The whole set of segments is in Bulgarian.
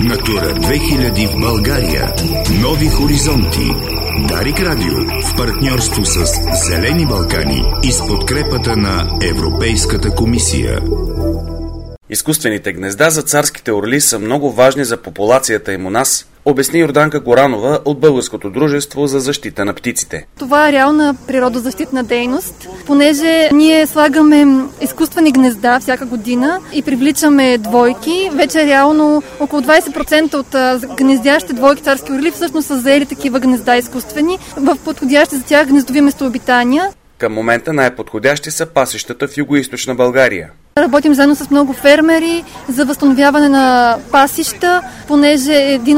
Натура 2000 в България. Нови хоризонти. Дарик Радио в партньорство с Зелени Балкани и с подкрепата на Европейската комисия. Изкуствените гнезда за царските орли са много важни за популацията им у нас, обясни Йорданка Горанова от Българското дружество за защита на птиците. Това е реална природозащитна дейност, понеже ние слагаме изкуствени гнезда всяка година и привличаме двойки. Вече реално около 20% от гнездящите двойки царски орли всъщност са заели такива гнезда изкуствени в подходящи за тях гнездови местообитания. Към момента най-подходящи са пасищата в югоизточна България. Работим заедно с много фермери за възстановяване на пасища, понеже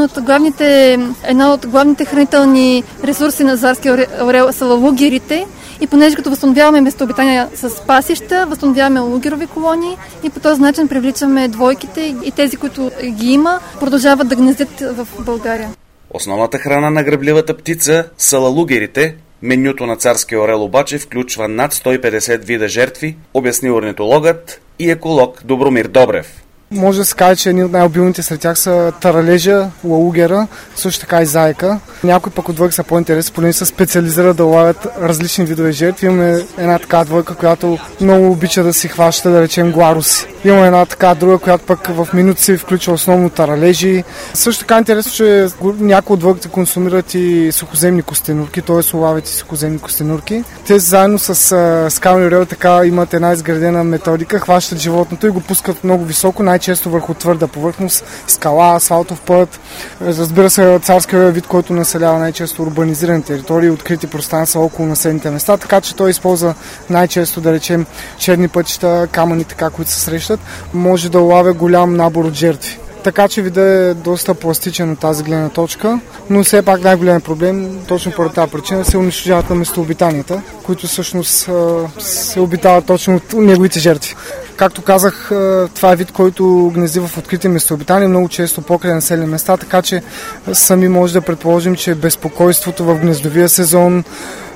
една от главните хранителни ресурси на царския орел са лугерите. И понеже като възстановяваме местообитания с пасища, възстановяваме лугерови колонии и по този начин привличаме двойките и тези, които ги има, продължават да гнездят в България. Основната храна на грабливата птица са лугерите. Менюто на царския орел обаче включва над 150 вида жертви, обясни орнитологът и еколог Добромир Добрев. Може да се каже, че едни от най-обилните сред тях са таралежа, лаугера, също така и зайка. Някои пък от двойки са по-интересни, понеже се специализират да лавят различни видове жертви. Имаме една така двойка, която много обича да си хваща, да речем, гларуси. Имаме една така друга, която пък в минути се включва основно таралежи. Също така интересно, че някои от двойките консумират и сухоземни костенурки, т.е. лавят и сухоземни костенурки. Те заедно с скалния орел така имат една изградена методика, хващат животното и го пускат много високо, най-често върху твърда повърхност, скала, асфалтов път. Разбира се, царския орел е вид, който населява най-често урбанизирани територии, открити пространства около населените места, така че той използва най-често, да речем, черни пътища, камъни, така, които се срещат. Може да улавя голям набор от жертви. Така че видът е доста пластичен от тази гледна точка, но все пак най-голям проблем, точно поради тази причина, се унищожават на местообитанията, които всъщност се обитават точно от неговите жертви. Както казах, това е вид, който гнезди в открити местообитания, много често покрай населени места, така че сами може да предположим, че безпокойството в гнездовия сезон,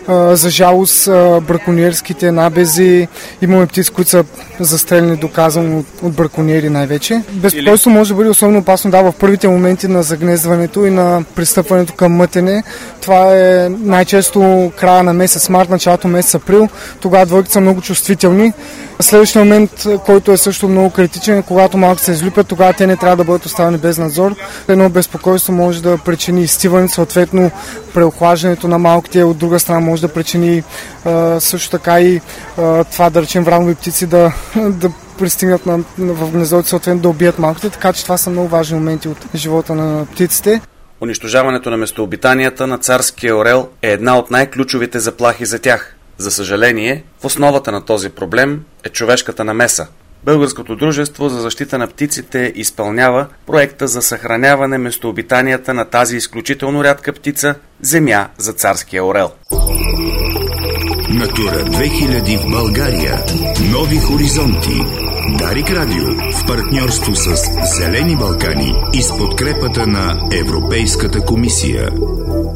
за жалост, бракониерските набези, имаме птици, които са застрелени доказано от бракониери най-вече. Безпокойство може да бъде особено опасно в първите моменти на загнездването и на пристъпването към мътене. Това е най-често края на месец март, началото месец април. Тогава двойките са много чувствителни. Следващия момент, който е също много критичен, когато малко се излюпят, тогава те не трябва да бъдат оставени без надзор. Едно безпокойство може да причини изстиване, съответно преохлаждането на малките, от друга страна може да причини също така и това, да речем, вранови птици да пристигнат в гнездото, съответно да убият малките, така че това са много важни моменти от живота на птиците. Унищожаването на местообитанията на царския орел е една от най-ключовите заплахи за тях. За съжаление, в основата на този проблем е човешката намеса. Българското дружество за защита на птиците изпълнява проекта за съхраняване местообитанията на тази изключително рядка птица – земя за царския орел. Натура 2000 в България. Нови хоризонти. Дарик Радио в партньорство с Зелени Балкани и с подкрепата на Европейската комисия.